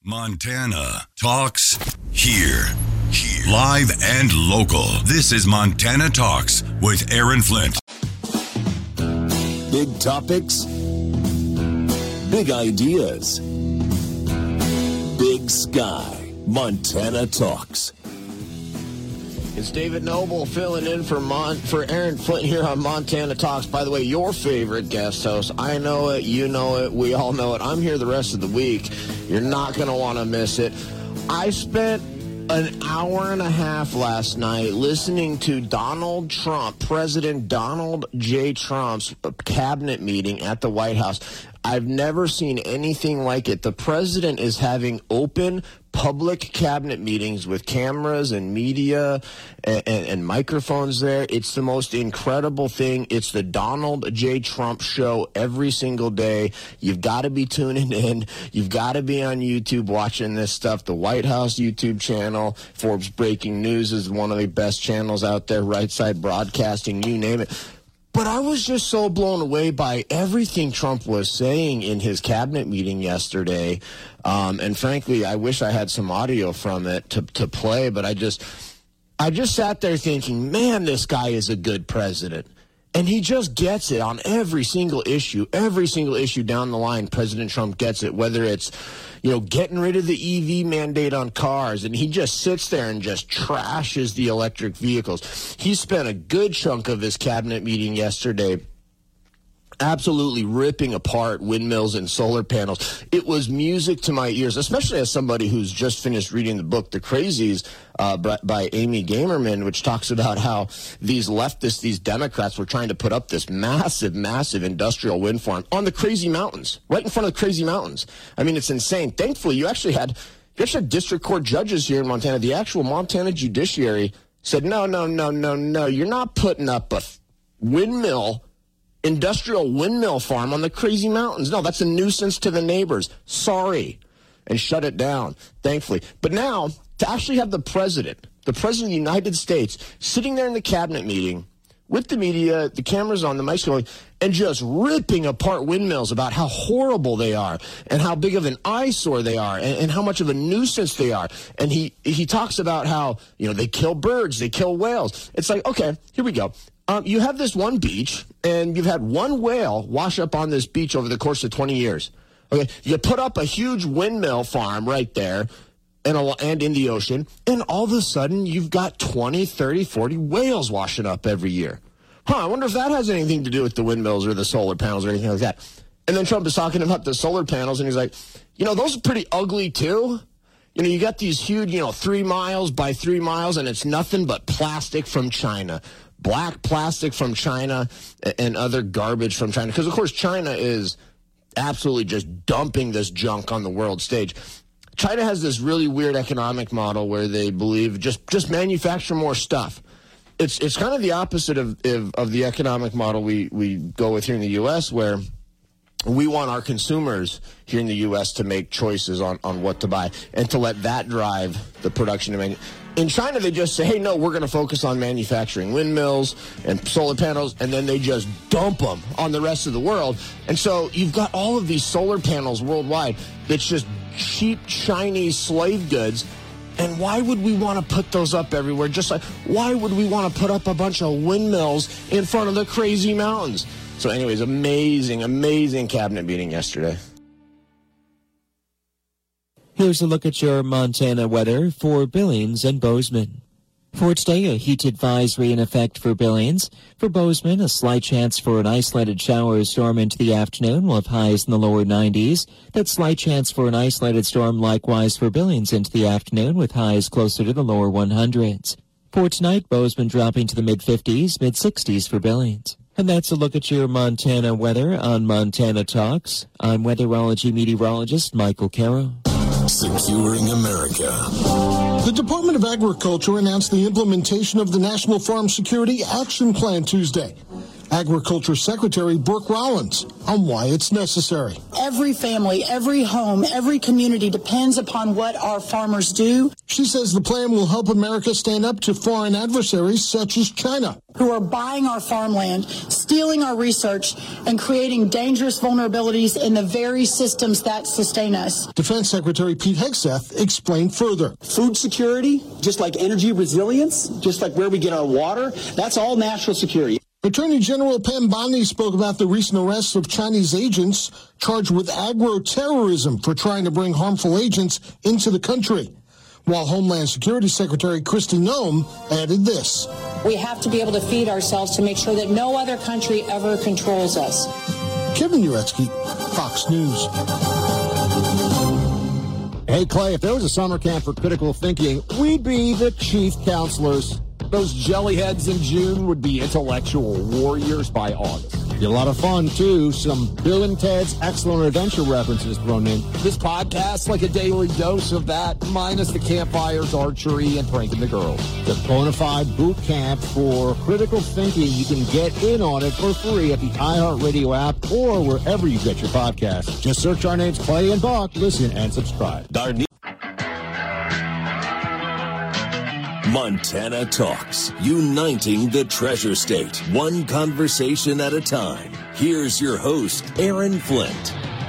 Montana Talks here. Live and local. This is Montana Talks with Aaron Flint. Big topics, big ideas, big sky. Montana Talks. It's David Noble filling in for Aaron Flint here on Montana Talks. By the way, your favorite guest host. I know it, you know it, we all know it. I'm here the rest of the week. You're not going to want to miss it. I spent an hour and a half last night listening to Donald Trump, President Donald J. Trump's cabinet meeting at the White House. I've never seen anything like it. The president is having open public cabinet meetings with cameras and media and microphones there. It's the most incredible thing. It's the Donald J. Trump show every single day. You've got to be tuning in. You've got to be on YouTube watching this stuff. The White House YouTube channel, Forbes Breaking News is one of the best channels out there, Right Side Broadcasting, you name it. But I was just so blown away by everything Trump was saying in his cabinet meeting yesterday. And frankly, I wish I had some audio from it to play, but I just sat there thinking, man, this guy is a good president. And he just gets it on every single issue down the line. President Trump gets it, whether it's, getting rid of the EV mandate on cars. And he just sits there and just trashes the electric vehicles. He spent a good chunk of his cabinet meeting yesterday absolutely ripping apart windmills and solar panels. It was music to my ears, especially as somebody who's just finished reading the book, The Crazies, by Amy Gamerman, which talks about how these leftists, these Democrats, were trying to put up this massive industrial wind farm on the Crazy Mountains, right in front of the Crazy Mountains. I mean, it's insane. Thankfully, you actually had district court judges here in Montana. The actual Montana judiciary said, no, you're not putting up a industrial windmill farm on the Crazy Mountains. No, that's a nuisance to the neighbors. Sorry. And shut it down, thankfully. But now, to actually have the president of the United States, sitting there in the cabinet meeting with the media, the cameras on, the mics going, and just ripping apart windmills about how horrible they are and how big of an eyesore they are and how much of a nuisance they are. And he talks about how, they kill birds, they kill whales. It's like, okay, here we go. You have this one beach, and you've had one whale wash up on this beach over the course of 20 years. Okay, you put up a huge windmill farm right there and in the ocean, and all of a sudden you've got 20, 30, 40 whales washing up every year. I wonder if that has anything to do with the windmills or the solar panels or anything like that. And then Trump is talking about the solar panels, and he's like, those are pretty ugly too. You got these huge, 3 miles by 3 miles, and it's nothing but plastic from China. Black plastic from China and other garbage from China. Because, of course, China is absolutely just dumping this junk on the world stage. China has this really weird economic model where they believe just manufacture more stuff. It's kind of the opposite of the economic model we go with here in the U.S., where we want our consumers here in the U.S. to make choices on what to buy and to let that drive the production of In China, they just say, hey, no, we're going to focus on manufacturing windmills and solar panels, and then they just dump them on the rest of the world. And so you've got all of these solar panels worldwide that's just cheap Chinese slave goods. And why would we want to put those up everywhere? Just like, why would we want to put up a bunch of windmills in front of the Crazy Mountains? So anyways, amazing cabinet meeting yesterday. Here's a look at your Montana weather for Billings and Bozeman. For today, a heat advisory in effect for Billings. For Bozeman, a slight chance for an isolated shower or storm into the afternoon. We'll have highs in the lower 90s. That slight chance for an isolated storm likewise for Billings into the afternoon with highs closer to the lower 100s. For tonight, Bozeman dropping to the mid-50s, mid-60s for Billings. And that's a look at your Montana weather on Montana Talks. I'm weatherology meteorologist Michael Caro. Securing America. The Department of Agriculture announced the implementation of the National Farm Security Action Plan Tuesday. Agriculture Secretary Brooke Rollins on why it's necessary. Every family, every home, every community depends upon what our farmers do. She says the plan will help America stand up to foreign adversaries such as China. who are buying our farmland, stealing our research, and creating dangerous vulnerabilities in the very systems that sustain us. Defense Secretary Pete Hegseth explained further. Food security, just like energy resilience, just like where we get our water, that's all national security. Attorney General Pam Bondi spoke about the recent arrests of Chinese agents charged with agro-terrorism for trying to bring harmful agents into the country, while Homeland Security Secretary Kristi Noem added this. We have to be able to feed ourselves to make sure that no other country ever controls us. Kevin Uretsky, Fox News. Hey, Clay, if there was a summer camp for critical thinking, we'd be the chief counselors. Those jellyheads in June would be intellectual warriors by August. Be a lot of fun, too. Some Bill and Ted's Excellent Adventure references thrown in. This podcast's like a daily dose of that, minus the campfires, archery, and pranking the girls. The bona fide boot camp for critical thinking. You can get in on it for free at the iHeartRadio app or wherever you get your podcasts. Just search our names, Clay and Buck. Listen and subscribe. Montana Talks, uniting the Treasure State, one conversation at a time. Here's your host, Aaron Flint.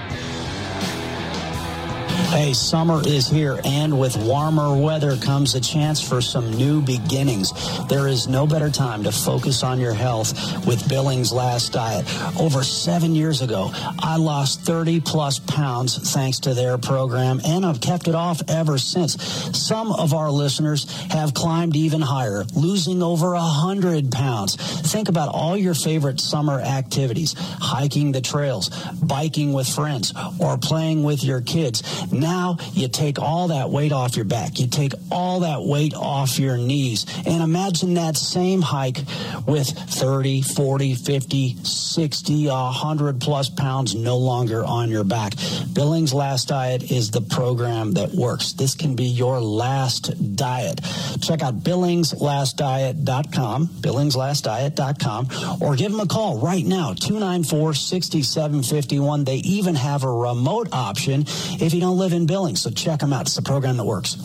Hey, summer is here, and with warmer weather comes a chance for some new beginnings. There is no better time to focus on your health with Billings Last Diet. Over 7 years ago, I lost 30-plus pounds thanks to their program, and I've kept it off ever since. Some of our listeners have climbed even higher, losing over 100 pounds. Think about all your favorite summer activities: hiking the trails, biking with friends, or playing with your kids. Now you take all that weight off your back. You take all that weight off your knees. And imagine that same hike with 30, 40, 50, 60, 100 plus pounds no longer on your back. Billings Last Diet is the program that works. This can be your last diet. Check out billingslastdiet.com, billingslastdiet.com, or give them a call right now, 294-6751. They even have a remote option if you don't live in Billings, so check them out. It's the program that works.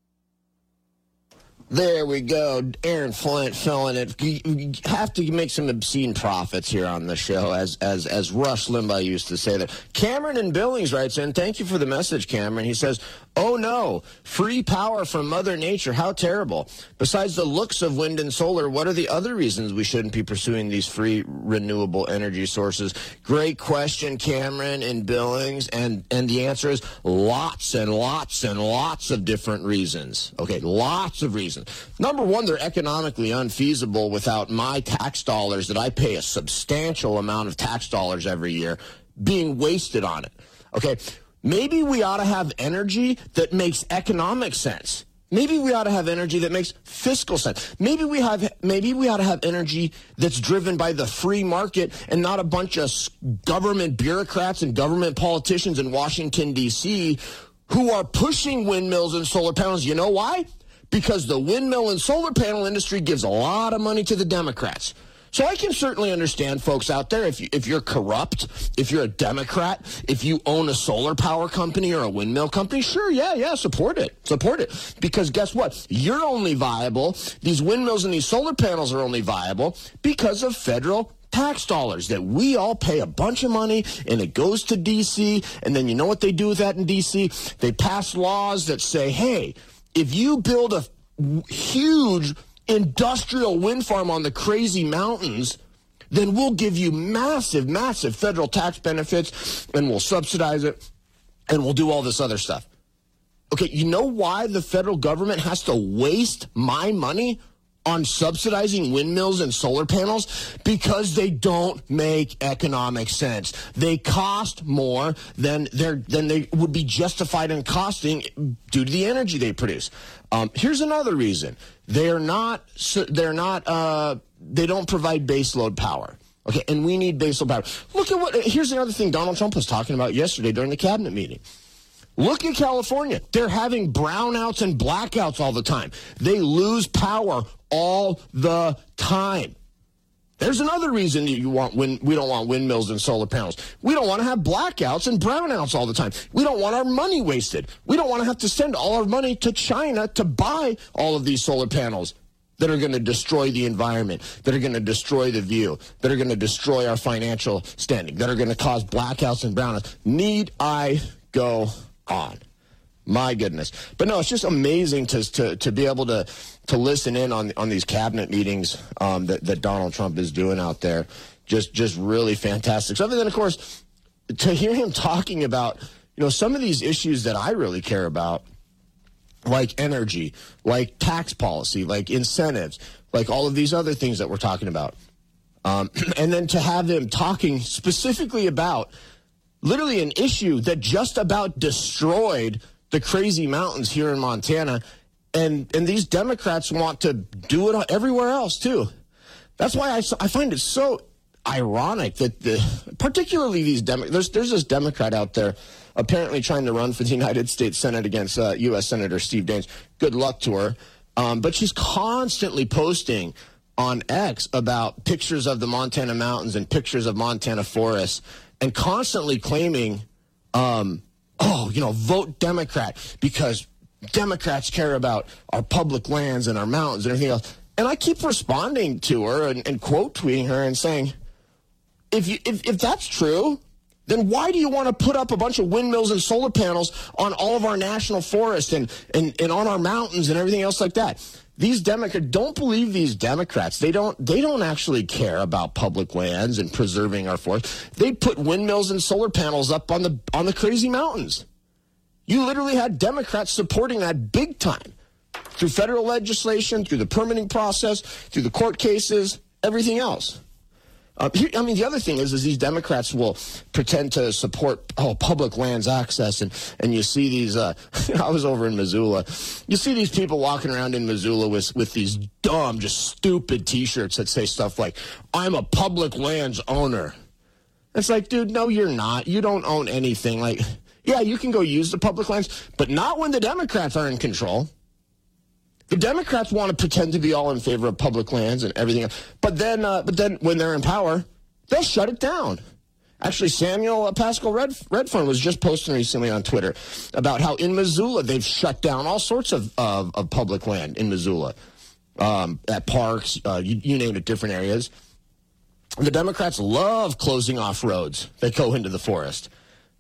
There we go. Aaron Flint filling it. You have to make some obscene profits here on the show, as Rush Limbaugh used to say that. Cameron in Billings writes in, thank you for the message, Cameron. He says, oh no, free power from Mother Nature. How terrible. Besides the looks of wind and solar, what are the other reasons we shouldn't be pursuing these free renewable energy sources? Great question, Cameron in Billings. And the answer is lots and lots and lots of different reasons. Okay, lots of reasons. Number one, they're economically unfeasible without my tax dollars that I pay a substantial amount of tax dollars every year being wasted on it. Okay, maybe we ought to have energy that makes economic sense. Maybe we ought to have energy that makes fiscal sense. Maybe we ought to have energy that's driven by the free market and not a bunch of government bureaucrats and government politicians in Washington, D.C. who are pushing windmills and solar panels. You know why? Because the windmill and solar panel industry gives a lot of money to the Democrats. So I can certainly understand folks out there, if you're corrupt, if you're a Democrat, if you own a solar power company or a windmill company, sure, yeah, support it. Support it. Because guess what? You're only viable, these windmills and these solar panels are only viable because of federal tax dollars that we all pay a bunch of money, and it goes to D.C., and then you know what they do with that in D.C.? They pass laws that say, hey, if you build a huge industrial wind farm on the crazy mountains, then we'll give you massive, massive federal tax benefits, and we'll subsidize it, and we'll do all this other stuff. Okay, you know why the federal government has to waste my money on subsidizing windmills and solar panels? Because they don't make economic sense. They cost more than they would be justified in costing due to the energy they produce. Here's another reason. They don't provide baseload power. Okay, and we need baseload power. Here's another thing Donald Trump was talking about yesterday during the cabinet meeting. Look at California. They're having brownouts and blackouts all the time. They lose power all the time. There's another reason we don't want windmills and solar panels. We don't want to have blackouts and brownouts all the time. We don't want our money wasted. We don't want to have to send all our money to China to buy all of these solar panels. that are going to destroy the environment, that are going to destroy the view, that are going to destroy our financial standing, that are going to cause blackouts and brownouts. Need I go on? My goodness. But no, it's just amazing to be able to listen in on these cabinet meetings that Donald Trump is doing out there. Just really fantastic stuff. And then, of course, to hear him talking about, some of these issues that I really care about, like energy, like tax policy, like incentives, like all of these other things that we're talking about. And then to have them talking specifically about literally an issue that just about destroyed the crazy mountains here in Montana. And these Democrats want to do it everywhere else, too. That's why I find it so ironic that particularly these Democrats, there's this Democrat out there apparently trying to run for the United States Senate against U.S. Senator Steve Daines. Good luck to her. But she's constantly posting on X about pictures of the Montana mountains and pictures of Montana forests and constantly claiming, vote Democrat because Democrats care about our public lands and our mountains and everything else. And I keep responding to her and quote tweeting her and saying, if that's true, then why do you want to put up a bunch of windmills and solar panels on all of our national forests and on our mountains and everything else like that? These Democrats, don't believe these Democrats. They don't actually care about public lands and preserving our forests. They put windmills and solar panels up on the crazy mountains. You literally had Democrats supporting that big time through federal legislation, through the permitting process, through the court cases, everything else. The other thing is these Democrats will pretend to support public lands access, and you see these. I was over in Missoula. You see these people walking around in Missoula with these dumb, just stupid T-shirts that say stuff like, "I'm a public lands owner." It's like, dude, no, you're not. You don't own anything. Like, yeah, you can go use the public lands, but not when the Democrats are in control. The Democrats want to pretend to be all in favor of public lands and everything else. But then when they're in power, they'll shut it down. Actually, Samuel Pascal Redfern was just posting recently on Twitter about how in Missoula they've shut down all sorts of public land in Missoula, at parks, you name it, different areas. The Democrats love closing off roads that go into the forest.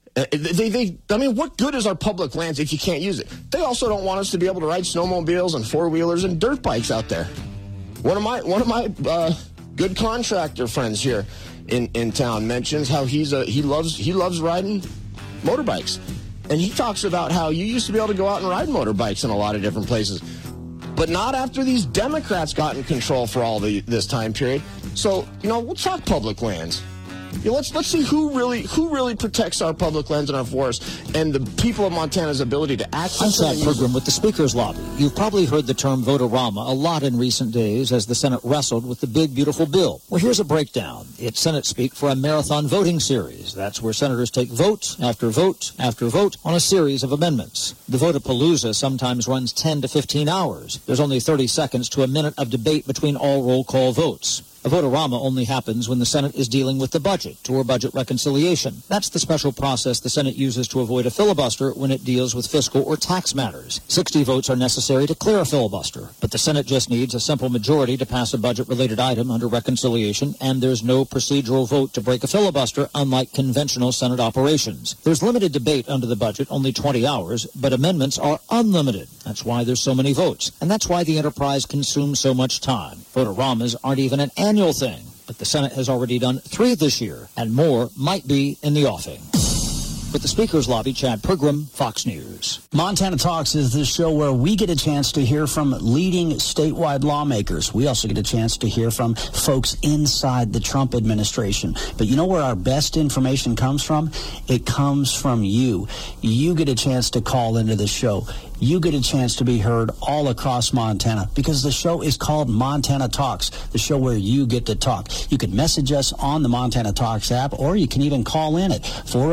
What good is our public lands if you can't use it? They also don't want us to be able to ride snowmobiles and four-wheelers and dirt bikes out there. One of my good contractor friends here in town mentions how he loves riding motorbikes, and he talks about how you used to be able to go out and ride motorbikes in a lot of different places, but not after these Democrats got in control for all this time period. So we'll talk public lands. Let's see who really protects our public lands and our forests and the people of Montana's ability to access. I'm Chad Pergram with the Speaker's Lobby. You've probably heard the term vote-a-rama a lot in recent days as the Senate wrestled with the big, beautiful bill. Well, here's a breakdown. It's Senate speak for a marathon voting series. That's where senators take vote after vote after vote on a series of amendments. The vote-a-palooza sometimes runs 10 to 15 hours. There's only 30 seconds to a minute of debate between all roll call votes. A vote-a-rama only happens when the Senate is dealing with the budget or budget reconciliation. That's the special process the Senate uses to avoid a filibuster when it deals with fiscal or tax matters. 60 votes are necessary to clear a filibuster, but the Senate just needs a simple majority to pass a budget-related item under reconciliation, and there's no procedural vote to break a filibuster, unlike conventional Senate operations. There's limited debate under the budget, only 20 hours, but amendments are unlimited. That's why there's so many votes, and that's why the enterprise consumes so much time. Vote-a-ramas aren't even an annual thing, but the Senate has already done 3 this year, and more might be in the offing. With the Speaker's Lobby, Chad Pergram, Fox News. Montana Talks is the show where we get a chance to hear from leading statewide lawmakers. We also get a chance to hear from folks inside the Trump administration. But you know where our best information comes from? It comes from you. You get a chance to call into the show. You get a chance to be heard all across Montana because the show is called Montana Talks, the show where you get to talk. You can message us on the Montana Talks app, or you can even call in at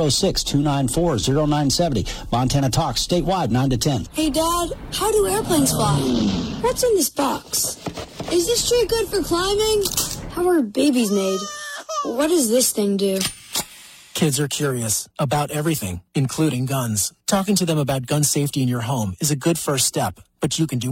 406-294-0970. Montana Talks, statewide, 9 to 10. Hey, Dad, how do airplanes fly? What's in this box? Is this tree good for climbing? How are babies made? What does this thing do? Kids are curious about everything, including guns. Talking to them about gun safety in your home is a good first step, but you can do more.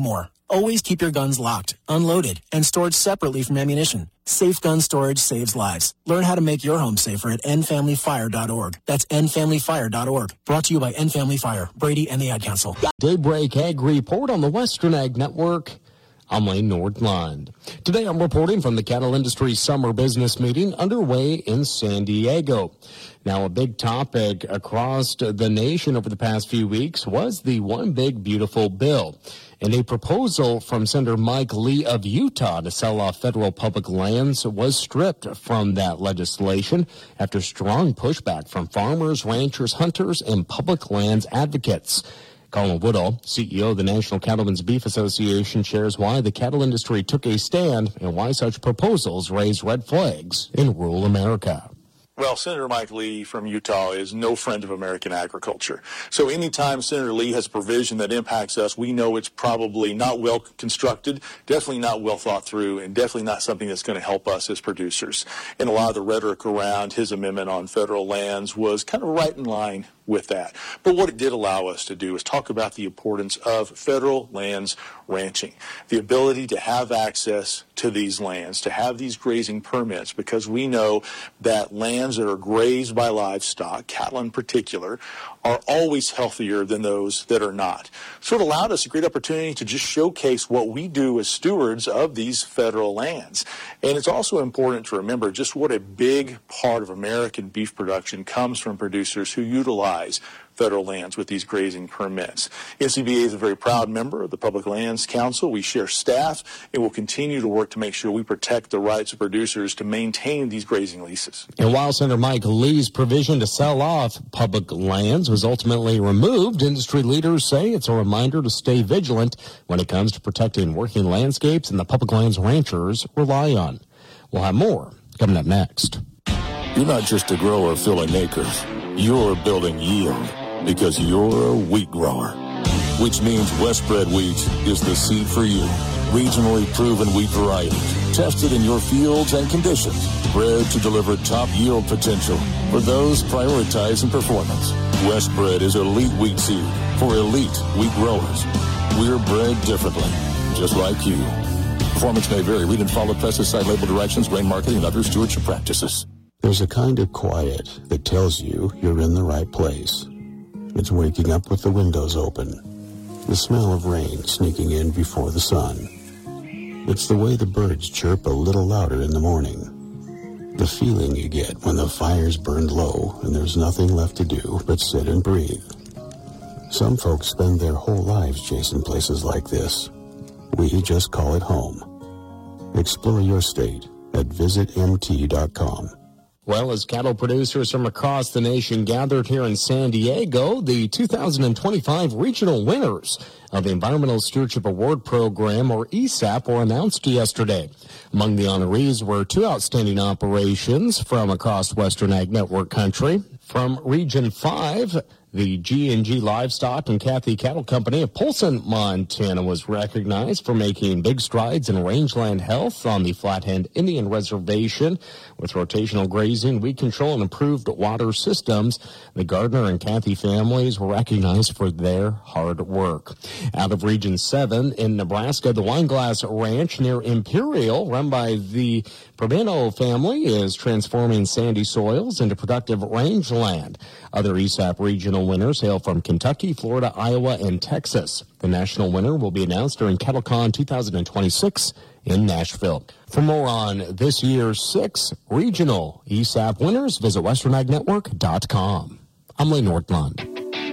Always keep your guns locked, unloaded, and stored separately from ammunition. Safe gun storage saves lives. Learn how to make your home safer at endfamilyfire.org. That's endfamilyfire.org. Brought to you by End Family Fire, Brady, and the Ad Council. Daybreak Ag Report on the Western Ag Network. I'm Lane Nordland. Today I'm reporting from the cattle industry summer business meeting underway in San Diego. Now, a big topic across the nation over the past few weeks was the One Big Beautiful Bill, and a proposal from Senator Mike Lee of Utah to sell off federal public lands was stripped from that legislation after strong pushback from farmers, ranchers, hunters, and public lands advocates. Colin Woodall, CEO of the National Cattlemen's Beef Association, shares why the cattle industry took a stand and why such proposals raise red flags in rural America. Well, Senator Mike Lee from Utah is no friend of American agriculture. So anytime Senator Lee has a provision that impacts us, we know it's probably not well constructed, definitely not well thought through, and definitely not something that's going to help us as producers. And a lot of the rhetoric around his amendment on federal lands was kind of right in line with that. But what it did allow us to do is talk about the importance of federal lands ranching, the ability to have access to these lands, to have these grazing permits, because we know that lands that are grazed by livestock, cattle in particular, are always healthier than those that are not. So it allowed us a great opportunity to just showcase what we do as stewards of these federal lands. And it's also important to remember just what a big part of American beef production comes from producers who utilize federal lands with these grazing permits. NCBA is a very proud member of the Public Lands Council. We share staff and will continue to work to make sure we protect the rights of producers to maintain these grazing leases. And while Senator Mike Lee's provision to sell off public lands was ultimately removed, industry leaders say it's a reminder to stay vigilant when it comes to protecting working landscapes and the public lands ranchers rely on. We'll have more coming up next. You're not just a grower filling acres. You're building yield because you're a wheat grower, which means Westbred wheat is the seed for you. Regionally proven wheat varieties, tested in your fields and conditions, bred to deliver top yield potential for those prioritizing performance. Westbred is elite wheat seed for elite wheat growers. We're bred differently, just like you. Performance may vary. Read and follow pesticide label directions, grain marketing, and other stewardship practices. There's a kind of quiet that tells you you're in the right place. It's waking up with the windows open, the smell of rain sneaking in before the sun. It's the way the birds chirp a little louder in the morning, the feeling you get when the fire's burned low and there's nothing left to do but sit and breathe. Some folks spend their whole lives chasing places like this. We just call it home. Explore your state at visitmt.com. Well, as cattle producers from across the nation gathered here in San Diego, the 2025 regional winners of the Environmental Stewardship Award Program, or ESAP, were announced yesterday. Among the honorees were two outstanding operations from across Western Ag Network country. From Region 5, the G&G Livestock and Cathy Cattle Company of Polson, Montana, was recognized for making big strides in rangeland health on the Flathead Indian Reservation with rotational grazing, weed control, and improved water systems. The Gardner and Cathy families were recognized for their hard work. Out of Region 7 in Nebraska, the Wineglass Ranch near Imperial, run by the Probano family, is transforming sandy soils into productive rangeland. Other ESAP regional winners hail from Kentucky, Florida, Iowa, and Texas. The national winner will be announced during CattleCon 2026 in Nashville. For more on this year's 6 regional ESAP winners, visit westernagnetwork.com. I'm Lee Nordland.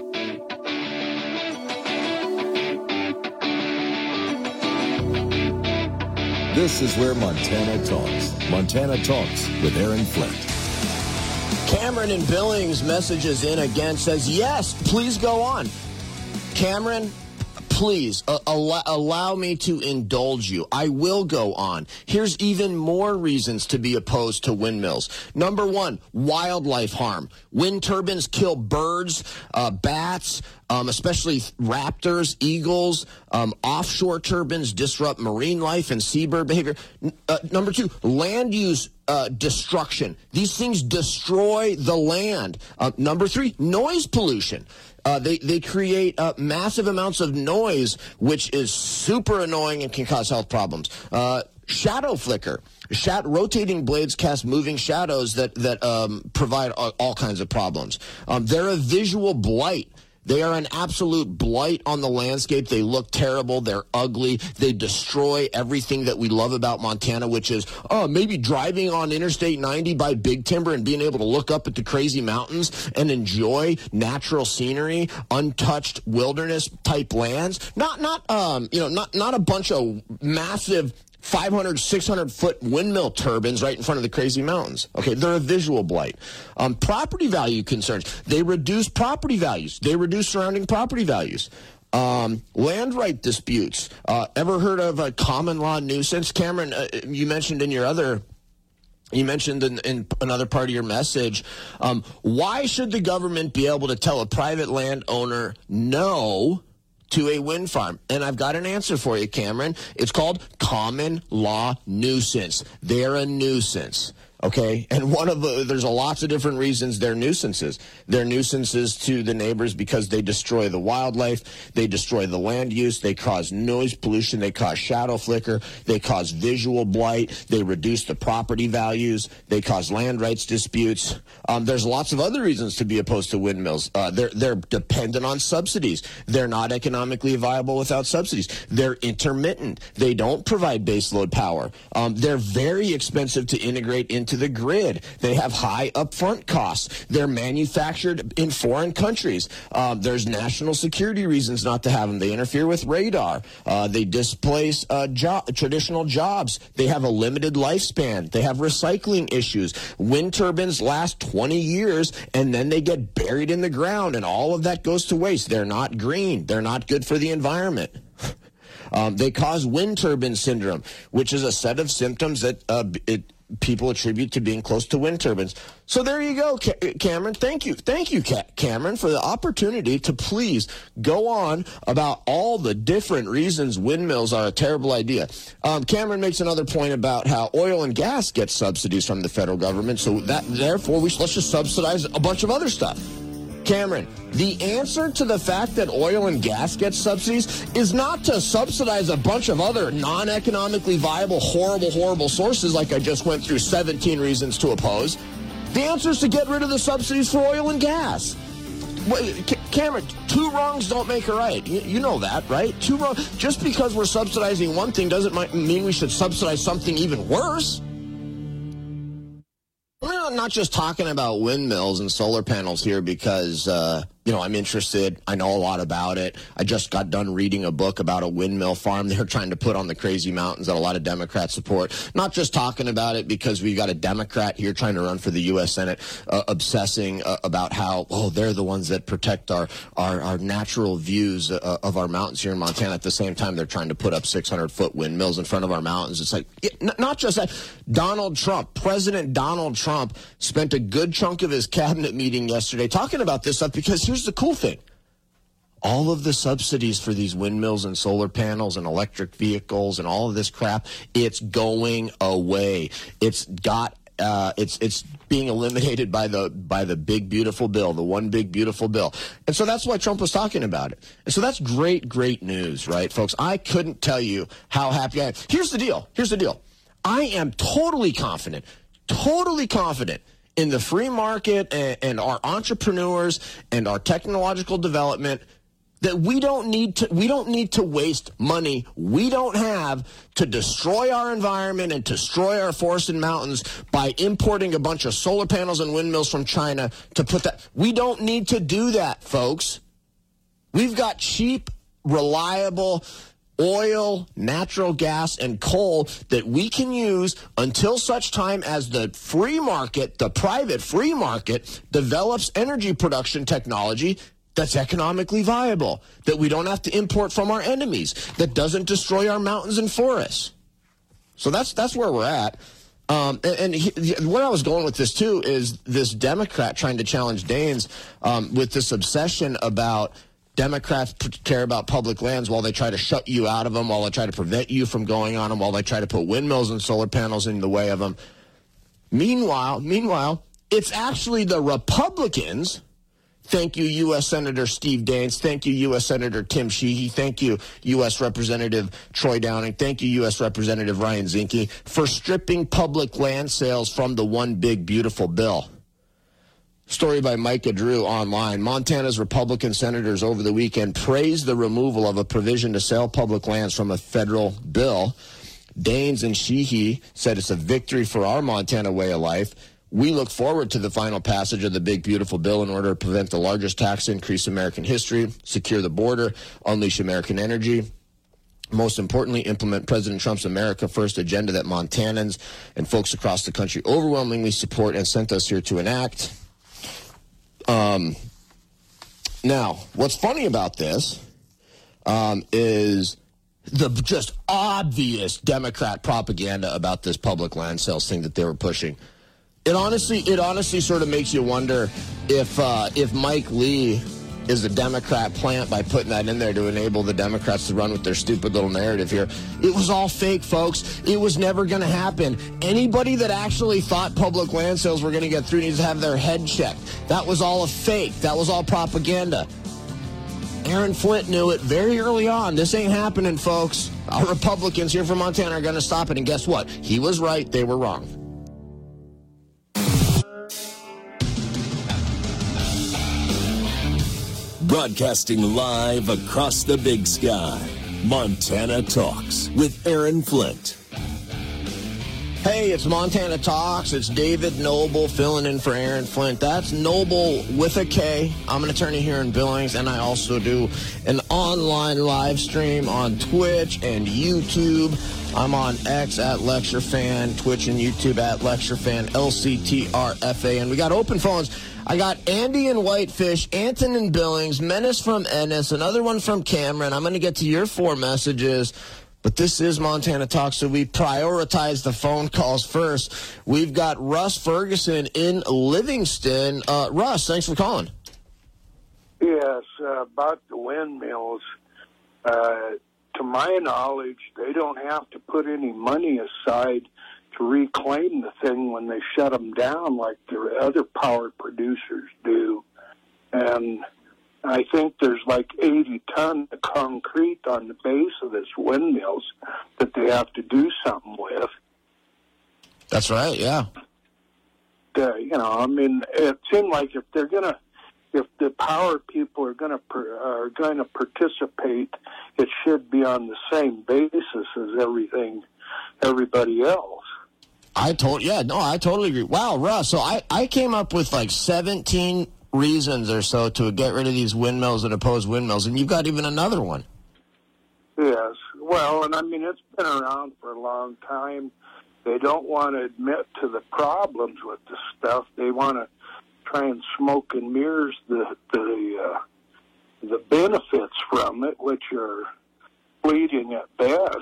This is where Montana talks. Montana Talks with Aaron Flint. Cameron in Billings messages in again, says, yes, please go on. Cameron, please allow me to indulge you. I will go on. Here's even more reasons to be opposed to windmills. Number one, wildlife harm. Wind turbines kill birds, bats, especially raptors, eagles. Offshore turbines disrupt marine life and seabird behavior. Number two, land use destruction. These things destroy the land. Number three, noise pollution. They create massive amounts of noise noise, which is super annoying and can cause health problems. Shadow flicker. Rotating blades cast moving shadows that provide all kinds of problems. They're a visual blight. They are an absolute blight on the landscape. They look terrible. They're ugly. They destroy everything that we love about Montana, which is maybe driving on Interstate 90 by Big Timber and being able to look up at the crazy mountains and enjoy natural scenery, untouched wilderness type lands. Not a bunch of massive 500, 600-foot windmill turbines right in front of the crazy mountains. Okay, they're a visual blight. Property value concerns. They reduce property values. They reduce surrounding property values. Land right disputes. Ever heard of a common law nuisance? Cameron, you mentioned in another part of your message, why should the government be able to tell a private landowner no to a wind farm? And I've got an answer for you, Cameron. It's called common law nuisance. They're a nuisance. Okay, and there's lots of different reasons they're nuisances. They're nuisances to the neighbors because they destroy the wildlife, they destroy the land use, they cause noise pollution, they cause shadow flicker, they cause visual blight, they reduce the property values, they cause land rights disputes. There's lots of other reasons to be opposed to windmills. They're dependent on subsidies. They're not economically viable without subsidies. They're intermittent. They don't provide baseload power. They're very expensive to integrate into the grid. They have high upfront costs. They're manufactured in foreign countries. There's national security reasons not to have them. They interfere with radar. They displace traditional jobs. They have a limited lifespan. They have recycling issues. Wind turbines last 20 years, and then they get buried in the ground, and all of that goes to waste. They're not green. They're not good for the environment. They cause wind turbine syndrome, which is a set of symptoms that people attribute to being close to wind turbines. So there you go, Cameron. Thank you, Cameron, for the opportunity to please go on about all the different reasons windmills are a terrible idea. Cameron makes another point about how oil and gas get subsidies from the federal government, so therefore let's just subsidize a bunch of other stuff. Cameron, the answer to the fact that oil and gas get subsidies is not to subsidize a bunch of other non-economically viable, horrible sources like I just went through 17 reasons to oppose. The answer is to get rid of the subsidies for oil and gas. Cameron, two wrongs don't make a right. You know that, right? Two wrongs. Just because we're subsidizing one thing doesn't mean we should subsidize something even worse. We're not just talking about windmills and solar panels here because, I'm interested. I know a lot about it. I just got done reading a book about a windmill farm they're trying to put on the crazy mountains that a lot of Democrats support. Not just talking about it because we've got a Democrat here trying to run for the U.S. Senate obsessing about how, they're the ones that protect our natural views of our mountains here in Montana. At the same time, they're trying to put up 600-foot windmills in front of our mountains. It's like, not just that. President Donald Trump spent a good chunk of his cabinet meeting yesterday talking about this stuff because here's the cool thing. All of the subsidies for these windmills and solar panels and electric vehicles and all of this crap, it's going away. It's being eliminated by the big beautiful bill, the one big beautiful bill. And so that's why Trump was talking about it. And so that's great news, right, folks? I couldn't tell you how happy I am. Here's the deal. I am totally confident in the free market and our entrepreneurs and our technological development that we don't need to waste money we don't have to destroy our environment and destroy our forests and mountains by importing a bunch of solar panels and windmills from China to put that. We don't need to do that, folks. We've got cheap, reliable oil, natural gas, and coal that we can use until such time as the free market, the private free market, develops energy production technology that's economically viable, that we don't have to import from our enemies, that doesn't destroy our mountains and forests. So that's where we're at. Where I was going with this, too, is this Democrat trying to challenge Daines with this obsession about Democrats care about public lands while they try to shut you out of them, while they try to prevent you from going on them, while they try to put windmills and solar panels in the way of them. Meanwhile, it's actually the Republicans Thank you, U.S. Senator Steve Daines. Thank you, U.S. Senator Tim Sheehy. Thank you, U.S. Representative Troy Downing. Thank you, U.S. Representative Ryan Zinke, for stripping public land sales from the One Big Beautiful Bill. Story by Micah Drew online. Montana's Republican senators over the weekend praised the removal of a provision to sell public lands from a federal bill. Daines and Sheehy said it's a victory for our Montana way of life. We look forward to the final passage of the Big Beautiful Bill in order to prevent the largest tax increase in American history, secure the border, unleash American energy. Most importantly, implement President Trump's America First agenda that Montanans and folks across the country overwhelmingly support and sent us here to enact. Now, what's funny about this is the just obvious Democrat propaganda about this public land sales thing that they were pushing. It honestly sort of makes you wonder if Mike Lee is a Democrat plant by putting that in there to enable the Democrats to run with their stupid little narrative here. It was all fake, folks. It was never going to happen. Anybody that actually thought public land sales were going to get through needs to have their head checked. That was all a fake. That was all propaganda. Aaron Flint knew it very early on. This ain't happening, folks. Our Republicans here from Montana are going to stop it. And guess what? He was right. They were wrong. Broadcasting live across the Big Sky, Montana Talks with Aaron Flint. Hey, it's Montana Talks. It's David Noble filling in for Aaron Flint. That's Noble with a K. I'm an attorney here in Billings, and I also do an online live stream on Twitch and YouTube. I'm on X at LectureFan, Twitch and YouTube at LectureFan, LCTRFA, and we got open phones. I got Andy in Whitefish, Anton in Billings, Menace from Ennis, another one from Cameron. I'm going to get to your 4 messages, but this is Montana Talk, so we prioritize the phone calls first. We've got Russ Ferguson in Livingston. Russ, thanks for calling. Yes, about the windmills. To my knowledge, they don't have to put any money aside to reclaim the thing when they shut them down like the other power producers do. And I think there's like 80 tons of concrete on the base of this windmills that they have to do something with. That's right, yeah. It seemed like if the power people are going to participate, it should be on the same basis as everybody else. I totally agree. Wow, Russ, so I came up with like 17 reasons or so to get rid of these windmills and oppose windmills, and you've got even another one. Yes. Well, and it's been around for a long time. They don't want to admit to the problems with the stuff. They want to try and smoke and mirrors the benefits from it, which are fleeting at best.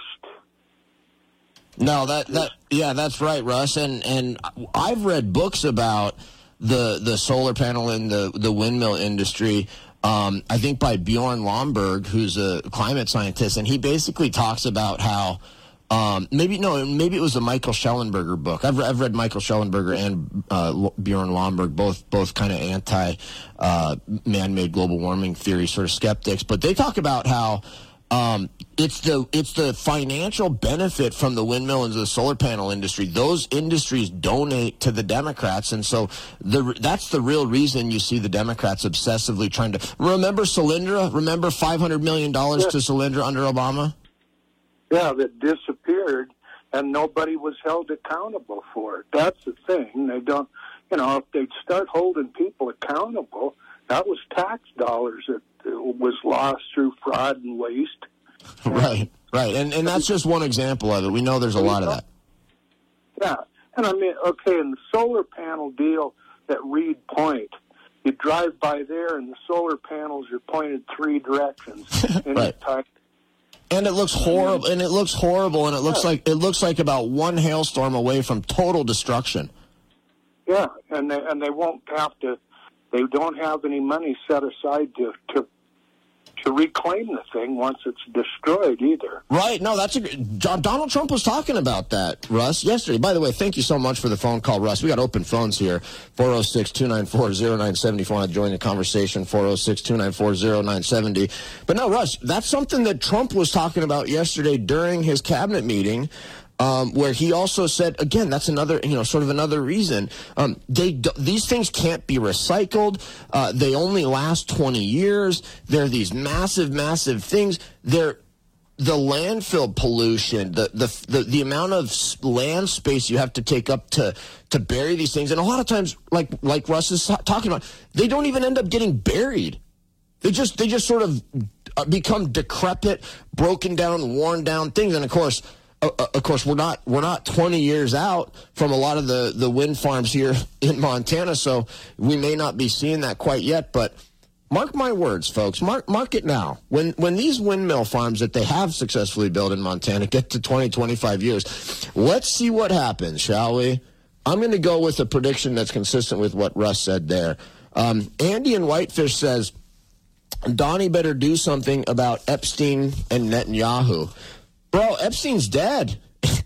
No, that's right, Russ. And I've read books about the solar panel and the windmill industry. I think by Bjorn Lomborg, who's a climate scientist, and he basically talks about how maybe it was a Michael Schellenberger book. I've read Michael Schellenberger and Bjorn Lomborg, both kind of anti man-made global warming theory sort of skeptics, but they talk about how it's the financial benefit from the windmill and the solar panel industry. Those industries donate to the Democrats, and so that's the real reason you see the Democrats obsessively trying to remember Solyndra. Remember $500 million to Solyndra under Obama? Yeah, that disappeared, and nobody was held accountable for it. That's the thing. They don't, if they'd start holding people accountable, that was tax dollars that was lost through fraud and waste. Right. And that's just one example of it. We know there's a lot of that. Yeah. And in the solar panel deal at Reed Point, you drive by there and the solar panels are pointed 3 directions. Right. And it looks horrible, and it looks like about one hailstorm away from total destruction. Yeah, and they won't have to. They don't have any money set aside to to reclaim the thing once it's destroyed either. Right. No, Donald Trump was talking about that, Russ, yesterday. By the way, thank you so much for the phone call, Russ. We got open phones here, 406-294-0970 if you want to join the conversation, 406-294-0970. But no, Russ, that's something that Trump was talking about yesterday during his cabinet meeting. Where he also said, again, that's another, sort of another reason. These things can't be recycled. They only last 20 years. They're these massive, massive things. The landfill pollution, the amount of land space you have to take up to bury these things. And a lot of times, like Russ is talking about, they don't even end up getting buried. They just sort of become decrepit, broken down, worn down things. And of course, we're not 20 years out from a lot of the wind farms here in Montana, so we may not be seeing that quite yet. But mark my words, folks. Mark it now. When these windmill farms that they have successfully built in Montana get to 20, 25 years, let's see what happens, shall we? I'm going to go with a prediction that's consistent with what Russ said there. Andy in Whitefish says, Donnie better do something about Epstein and Netanyahu. Bro, Epstein's dead,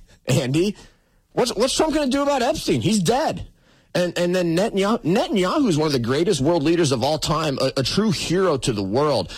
Andy. What's Trump going to do about Epstein? He's dead. And then Netanyahu is one of the greatest world leaders of all time, a true hero to the world.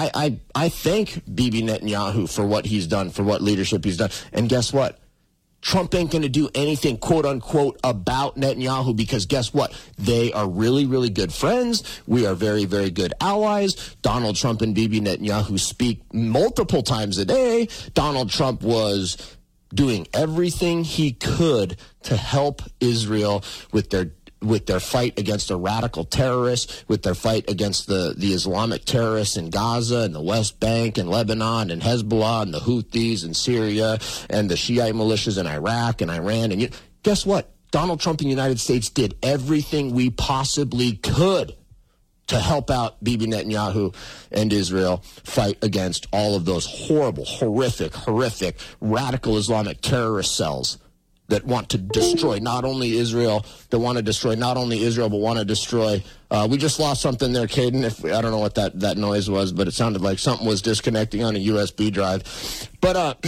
I thank Bibi Netanyahu for what he's done, for what leadership he's done. And guess what? Trump ain't going to do anything, quote unquote, about Netanyahu because guess what? They are really, really good friends. We are very, very good allies. Donald Trump and Bibi Netanyahu speak multiple times a day. Donald Trump was doing everything he could to help Israel with their fight against the radical terrorists, with their fight against the Islamic terrorists in Gaza and the West Bank and Lebanon and Hezbollah and the Houthis in Syria and the Shiite militias in Iraq and Iran. And guess what? Donald Trump and the United States did everything we possibly could to help out Bibi Netanyahu and Israel fight against all of those horrible, horrific radical Islamic terrorist cells that want to destroy not only Israel, but want to destroy, we just lost something there, Caden. I don't know what that noise was, but it sounded like something was disconnecting on a USB drive. But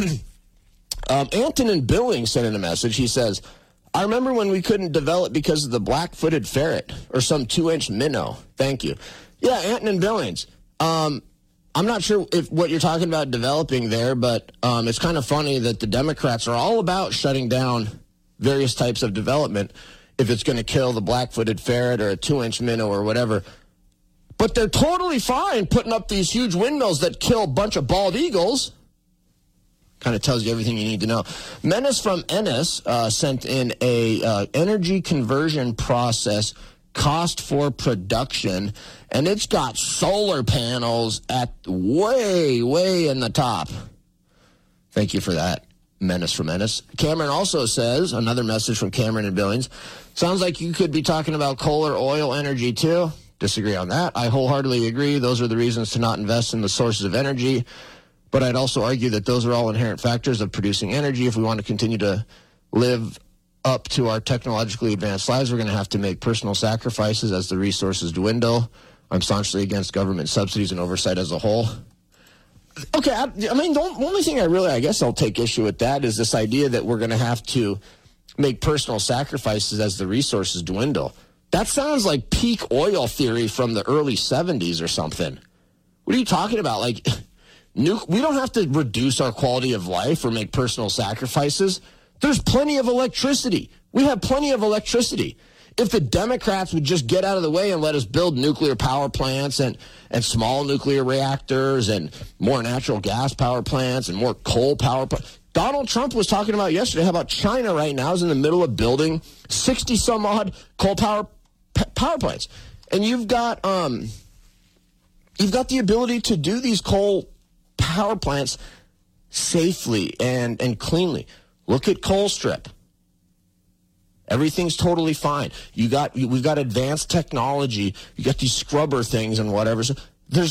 Anton in Billings sent in a message. He says, I remember when we couldn't develop because of the black-footed ferret or some 2-inch minnow. Thank you. Yeah, Anton in Billings. I'm not sure if what you're talking about developing there, but it's kind of funny that the Democrats are all about shutting down various types of development if it's going to kill the black-footed ferret or a 2-inch minnow or whatever. But they're totally fine putting up these huge windmills that kill a bunch of bald eagles. Kind of tells you everything you need to know. Menace from Ennis sent in a energy conversion process cost for production, and it's got solar panels at way in the top. Thank you for that, Menace from Ennis. Cameron also says, another message from Cameron in Billings, sounds like you could be talking about coal or oil energy too. Disagree on that. I wholeheartedly agree. Those are the reasons to not invest in the sources of energy. But I'd also argue that those are all inherent factors of producing energy. If we want to continue to live up to our technologically advanced lives, we're going to have to make personal sacrifices as the resources dwindle. I'm staunchly against government subsidies and oversight as a whole. Okay, I mean, the only thing I guess I'll take issue with that is this idea that we're going to have to make personal sacrifices as the resources dwindle. That sounds like peak oil theory from the early 70s or something. What are you talking about? Like, we don't have to reduce our quality of life or make personal sacrifices. There's plenty of electricity. We have plenty of electricity. If the Democrats would just get out of the way and let us build nuclear power plants and small nuclear reactors and more natural gas power plants and more coal power plants. Donald Trump was talking about yesterday, how about China right now is in the middle of building 60-some-odd coal power plants. And you've got the ability to do these coal power plants safely and cleanly. Look at Colstrip. Everything's totally fine. We've got advanced technology. You got these scrubber things and whatever. So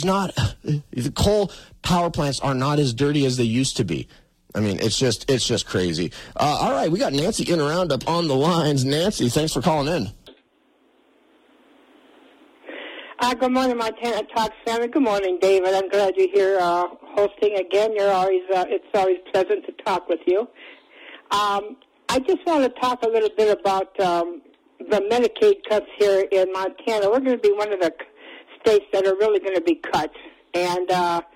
the coal power plants are not as dirty as they used to be. I mean, it's just crazy. All right, we got Nancy in Roundup on the lines. Nancy, thanks for calling in. Good morning, Montana Talks family. Good morning, David. I'm glad you're here hosting again. You're always it's always pleasant to talk with you. I just want to talk a little bit about the Medicaid cuts here in Montana. We're going to be one of the states that are really going to be cut, and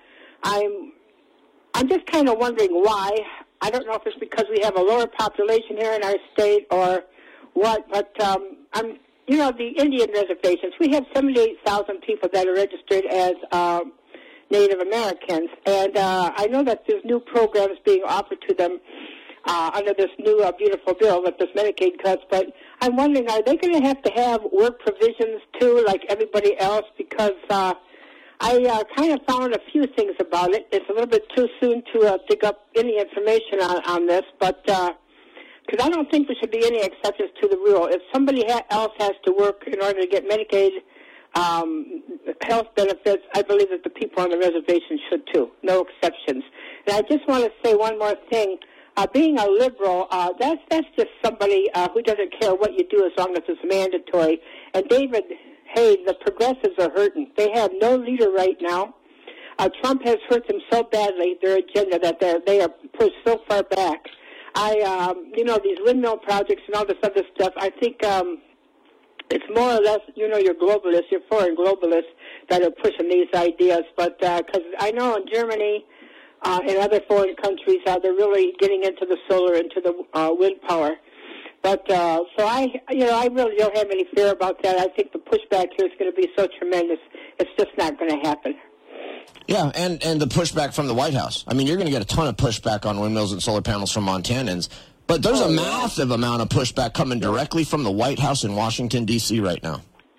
I'm just kind of wondering why. I don't know if it's because we have a lower population here in our state or what, but the Indian reservations, we have 78,000 people that are registered as Native Americans, and I know that there's new programs being offered to them under this new beautiful bill with this Medicaid cuts, but I'm wondering, are they going to have work provisions too, like everybody else? Because I kind of found a few things about it. It's a little bit too soon to dig up any information on this, but because I don't think there should be any exceptions to the rule. If somebody else has to work in order to get Medicaid health benefits, I believe that the people on the reservation should too. No exceptions. And I just want to say one more thing. Being a liberal, that's just somebody who doesn't care what you do as long as it's mandatory. And David, hey, the progressives are hurting. They have no leader right now. Trump has hurt them so badly, their agenda, that they are pushed so far back. These windmill projects and all this other stuff, I think it's more or less, your globalists, your foreign globalists that are pushing these ideas. But because I know in Germany and other foreign countries, they're really getting into the solar, into the wind power. But so I really don't have any fear about that. I think the pushback here is going to be so tremendous. It's just not going to happen. Yeah, and the pushback from the White House. I mean, you're going to get a ton of pushback on windmills and solar panels from Montanans, but there's a massive amount of pushback coming directly from the White House in Washington, D.C. right now.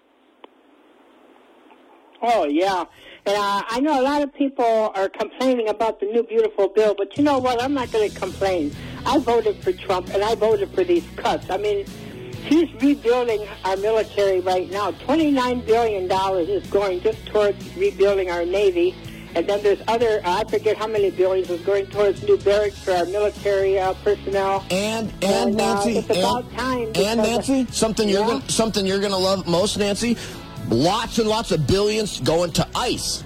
Oh, yeah. And I know a lot of people are complaining about the new beautiful bill, but you know what? I'm not going to complain. I voted for Trump, and I voted for these cuts. I mean, he's rebuilding our military right now. $29 billion is going just towards rebuilding our Navy. And then there's other, I forget how many billions is going towards new barracks for our military personnel. And Nancy, it's about time. And Nancy, something you're going to love most, Nancy. Lots and lots of billions going to ICE.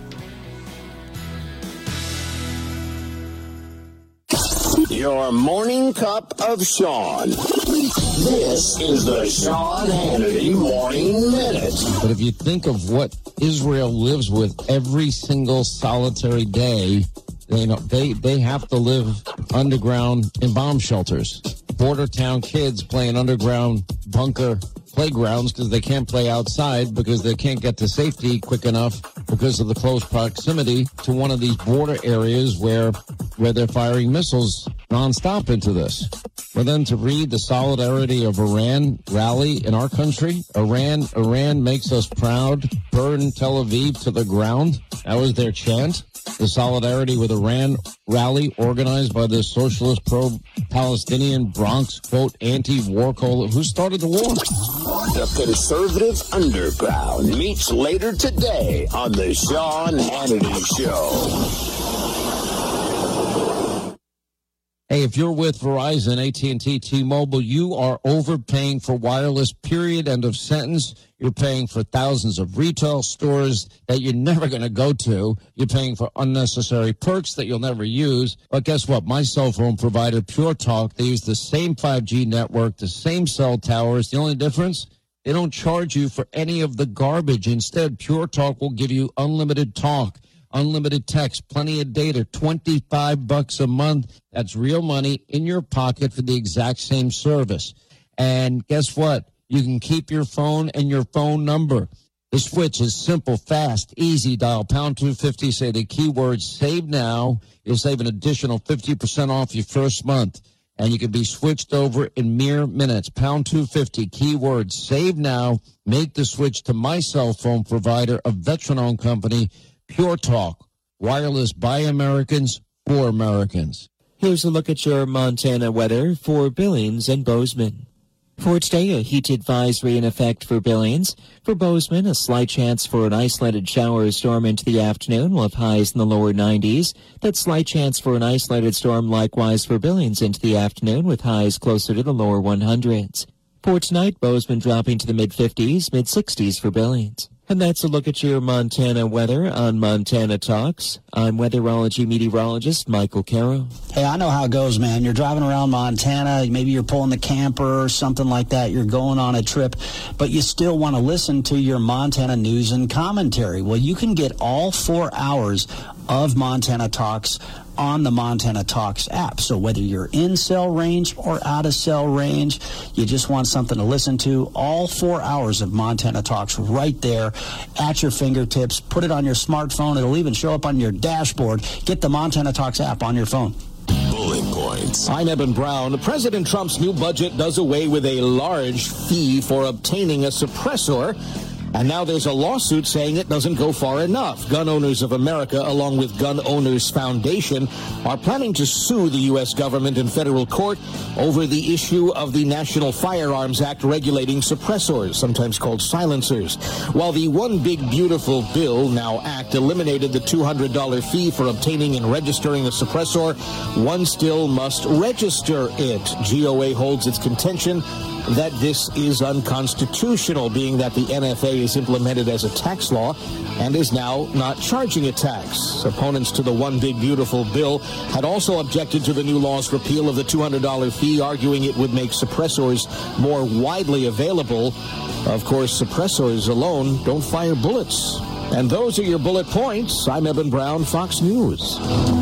Your morning cup of Sean. This is the Sean Hannity Morning Minute. But if you think of what Israel lives with every single solitary day, they have to live underground in bomb shelters. Border town kids playing underground bunker playgrounds because they can't play outside because they can't get to safety quick enough because of the close proximity to one of these border areas where they're firing missiles nonstop into this. For them to read the solidarity of Iran rally in our country, Iran makes us proud, burn Tel Aviv to the ground. That was their chant. The solidarity with Iran rally organized by the socialist pro-Palestinian Bronx, quote, anti-war coalition. Who started the war? The conservative underground meets later today on the Sean Hannity Show. Hey, if you're with Verizon, AT&T, T-Mobile, you are overpaying for wireless, period, end of sentence. You're paying for thousands of retail stores that you're never going to go to. You're paying for unnecessary perks that you'll never use. But guess what? My cell phone provider, Pure Talk, they use the same 5G network, the same cell towers. The only difference? They don't charge you for any of the garbage. Instead, Pure Talk will give you unlimited talk, unlimited text, plenty of data, $25 a month. That's real money in your pocket for the exact same service. And guess what? You can keep your phone and your phone number. The switch is simple, fast, easy. Dial pound 250, say the keyword save now. You'll save an additional 50% off your first month. And you can be switched over in mere minutes. Pound 250, keyword save now. Make the switch to my cell phone provider, a veteran-owned company, Pure Talk, wireless by Americans for Americans. Here's a look at your Montana weather for Billings and Bozeman. For today, a heat advisory in effect for Billings. For Bozeman, a slight chance for an isolated shower or storm into the afternoon. We'll have highs in the lower 90s. That slight chance for an isolated storm likewise for Billings into the afternoon with highs closer to the lower 100s. For tonight, Bozeman dropping to the mid-50s, mid-60s for Billings. And that's a look at your Montana weather on Montana Talks. I'm weatherology meteorologist Michael Caro. Hey, I know how it goes, man. You're driving around Montana, maybe you're pulling the camper or something like that. You're going on a trip, but you still want to listen to your Montana news and commentary. Well, you can get all 4 hours of Montana Talks on the Montana Talks app. So whether you're in cell range or out of cell range, you just want something to listen to, all 4 hours of Montana Talks right there at your fingertips. Put it on your smartphone. It'll even show up on your dashboard. Get the Montana Talks app on your phone. Bullet points. I'm Eben Brown. President Trump's new budget does away with a large fee for obtaining a suppressor. And now there's a lawsuit saying it doesn't go far enough. Gun Owners of America, along with Gun Owners Foundation, are planning to sue the U.S. government in federal court over the issue of the National Firearms Act regulating suppressors, sometimes called silencers. While the One Big Beautiful Bill, now Act, eliminated the $200 fee for obtaining and registering a suppressor, one still must register it. GOA holds its contention that this is unconstitutional, being that the NFA is implemented as a tax law and is now not charging a tax. Opponents to the One Big Beautiful Bill had also objected to the new law's repeal of the $200 fee, arguing it would make suppressors more widely available. Of course, suppressors alone don't fire bullets. And those are your bullet points. I'm Eben Brown, Fox News.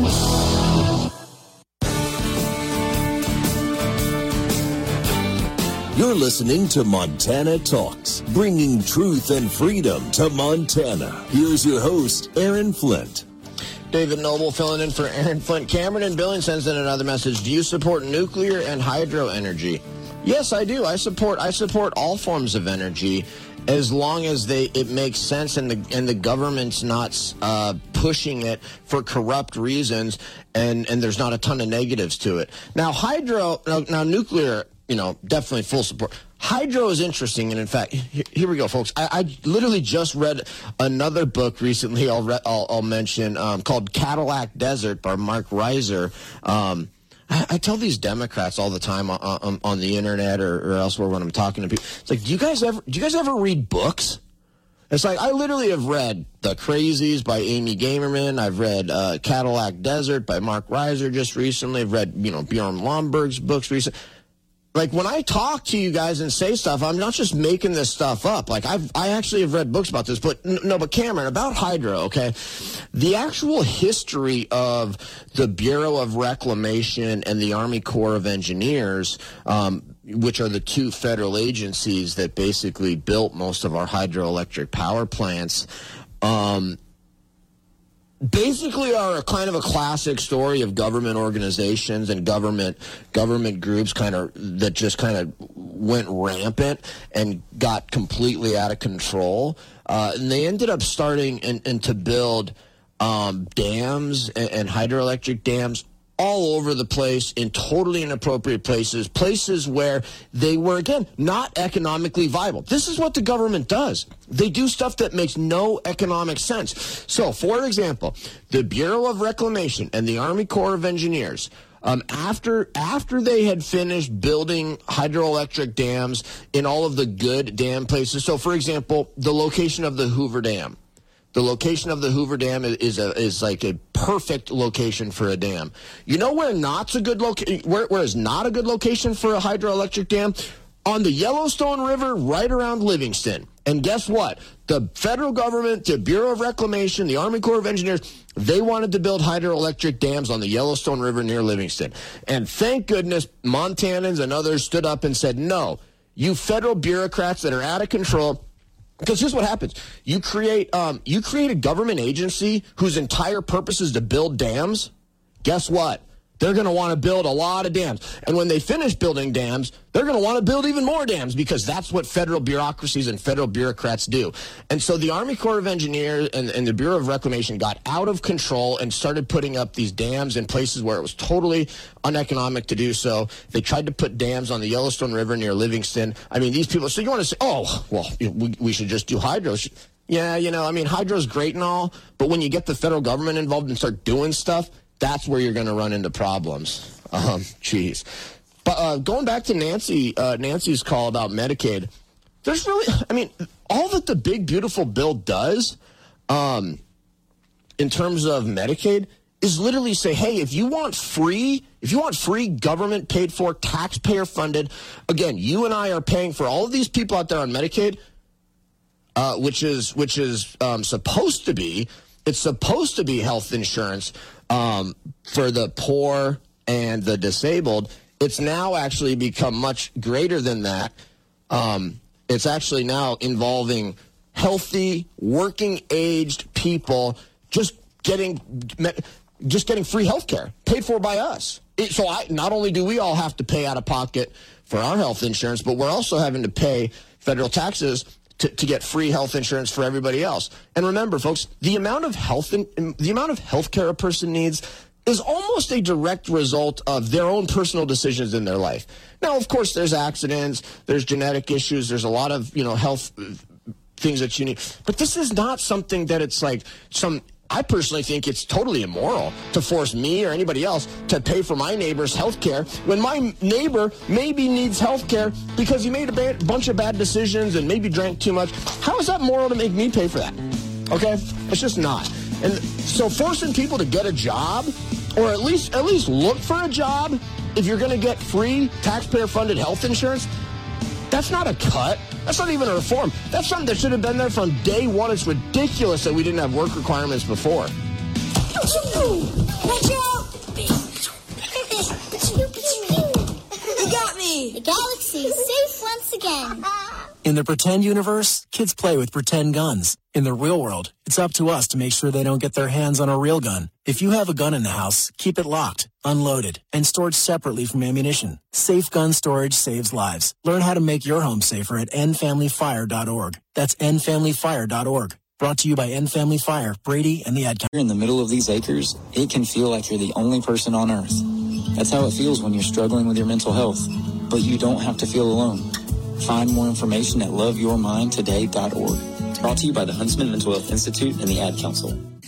You're listening to Montana Talks, bringing truth and freedom to Montana. Here's your host, Aaron Flint. David Noble filling in for Aaron Flint. Cameron and Billing sends in another message. Do you support nuclear and hydro energy? Yes, I do. I support all forms of energy, as long as it makes sense and the government's not pushing it for corrupt reasons, and there's not a ton of negatives to it. Now nuclear, definitely full support. Hydro is interesting, and in fact, here we go, folks. I literally just read another book recently. I'll mention called Cadillac Desert by Mark Reiser. I tell these Democrats all the time on the internet or elsewhere when I'm talking to people. It's like, do you guys ever read books? It's like, I literally have read The Crazies by Amy Gamerman. I've read Cadillac Desert by Mark Reiser just recently. I've read Bjorn Lomborg's books recently. Like, when I talk to you guys and say stuff, I'm not just making this stuff up. Like, I actually have read books about this. But Cameron, about hydro, okay? The actual history of the Bureau of Reclamation and the Army Corps of Engineers, which are the two federal agencies that basically built most of our hydroelectric power plants, basically are a kind of a classic story of government organizations and government groups that just kind of went rampant and got completely out of control. And they ended up starting and to build dams and hydroelectric dams all over the place in totally inappropriate places where they were, again, not economically viable. This is what the government does. They do stuff that makes no economic sense. So, for example, the Bureau of Reclamation and the Army Corps of Engineers, after they had finished building hydroelectric dams in all of the good dam places, so, for example, the location of the Hoover Dam. The location of the Hoover Dam is like a perfect location for a dam. You know where not a good where is not a good location for a hydroelectric dam? On the Yellowstone River, right around Livingston. And guess what? The federal government, the Bureau of Reclamation, the Army Corps of Engineers, they wanted to build hydroelectric dams on the Yellowstone River near Livingston. And thank goodness Montanans and others stood up and said, no, you federal bureaucrats that are out of control. Because here's what happens. You create a government agency whose entire purpose is to build dams. Guess what? They're going to want to build a lot of dams. And when they finish building dams, they're going to want to build even more dams, because that's what federal bureaucracies and federal bureaucrats do. And so the Army Corps of Engineers and the Bureau of Reclamation got out of control and started putting up these dams in places where it was totally uneconomic to do so. They tried to put dams on the Yellowstone River near Livingston. I mean, these people, so you want to say, oh, well, we should just do hydro. Yeah, hydro's great and all, but when you get the federal government involved and start doing stuff, that's where you're going to run into problems. But going back to Nancy's call about Medicaid, there's really, I mean, all that the big, beautiful bill does in terms of Medicaid is literally say, hey, if you want free government paid for, taxpayer funded, again, you and I are paying for all of these people out there on Medicaid, which is supposed to be health insurance for the poor and the disabled. It's now actually become much greater than that. It's actually now involving healthy, working-aged people just getting free health care paid for by us. Not only do we all have to pay out of pocket for our health insurance, but we're also having to pay federal taxes to get free health insurance for everybody else. And remember, folks, the amount of health care a person needs is almost a direct result of their own personal decisions in their life. Now, of course, there's accidents, there's genetic issues, there's a lot of, health things that you need. But this is not something that it's like I personally think it's totally immoral to force me or anybody else to pay for my neighbor's health care when my neighbor maybe needs health care because he made a bunch of bad decisions and maybe drank too much. How is that moral to make me pay for that? Okay? It's just not. And so forcing people to get a job or at least look for a job if you're going to get free taxpayer-funded health insurance, that's not a cut. That's not even a reform. That's something that should have been there from day one. It's ridiculous that we didn't have work requirements before. Watch out! You got me! The galaxy is safe once again. In the pretend universe, kids play with pretend guns. In the real world, it's up to us to make sure they don't get their hands on a real gun. If you have a gun in the house, keep it locked, unloaded, and stored separately from ammunition. Safe gun storage saves lives. Learn how to make your home safer at endfamilyfire.org. That's endfamilyfire.org. Brought to you by End Family Fire, Brady, and the Ad Council. In the middle of these acres, it can feel like you're the only person on Earth. That's how it feels when you're struggling with your mental health. But you don't have to feel alone. Find more information at loveyourmindtoday.org. Brought to you by the Huntsman Mental Health Institute and the Ad Council.